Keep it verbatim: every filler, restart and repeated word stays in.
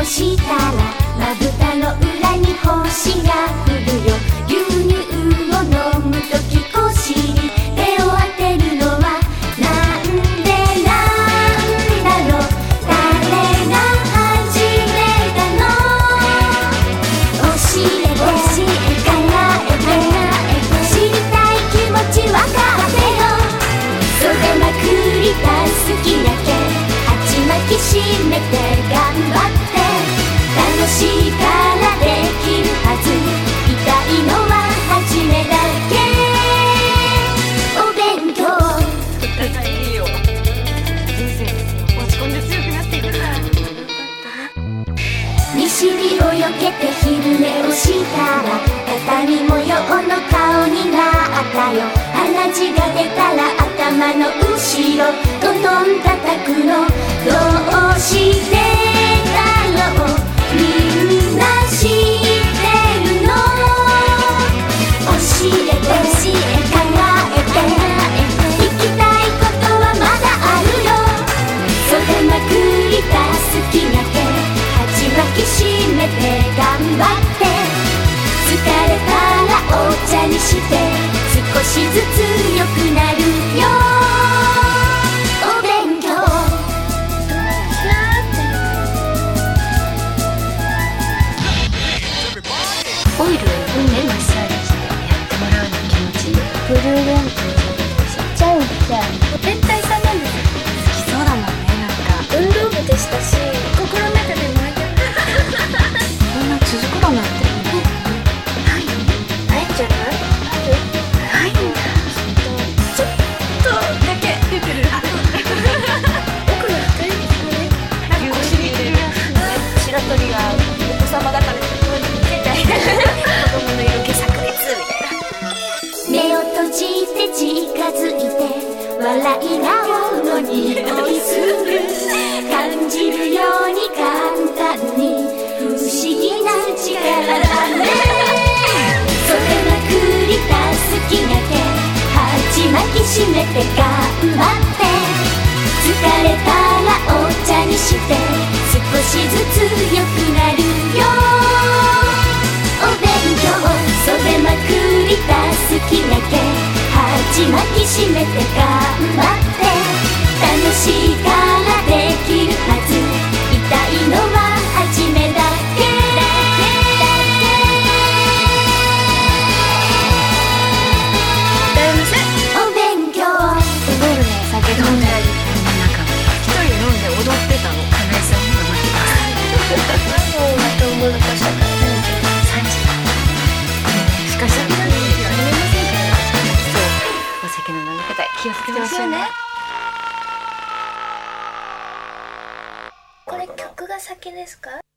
したらまぶたの裏に星が降るよ。牛乳を飲むとき腰に手を当てるのはなんでなんだろう。誰が始めたの？教えて考えて知りたい気持ちわかってよ。それまくりた好きだけ鉢巻きしめて頑張って楽しいからできるはず。痛いのは初めだけ。お勉強いいよ。人生落ち込んで強くなっていくから。 西日をよけて昼寝をしたら畳模様の顔になったよ。鼻血が出たら頭の後ろどんどん叩くの。どうしてだろうみんな知ってるの？教えて教え考えて聞きたいことはまだあるよ。袖まくりた好きだけ鉢巻きしめて頑張って疲れたらお茶にして少しずつ良くなるよ。お勉強オイルでマッサージしてやってもらうの気持ちいい。 ブルーレン知っちゃうんじゃん。 天体さんなんですよ。好きそうだもんね。なんか運動部でしたし心の中で燃えてる。 こんな続くだなんてないよ。 ないんじゃない？ ないんだ。 ちょっとだけ出てる。 奥が深いですよね。 なんか腰にいるやつ。 白鳥がお子様だから出て子供の色気炸裂みたいな。 目を閉じて近づいて笑い顔の匂いする。感じるように簡単に不思議な力だね。それまくりた好きだけ鉢巻きしめて頑張って疲れたらお茶にして少しずつ良くなるよ。お勉強袖まくりた好きだけ鉢巻きしめて頑張って楽しいからできるはず。痛いのは初めだけ。お勉強ゴールで酒飲んでなんか一人飲んで踊ってたの。金井さんが待ってます。 もうまた思い出したからね。 さんじしかしさんじなんですよ。やめませんから。そうお酒の飲み方気をつけましょうね。 これ曲が先ですか？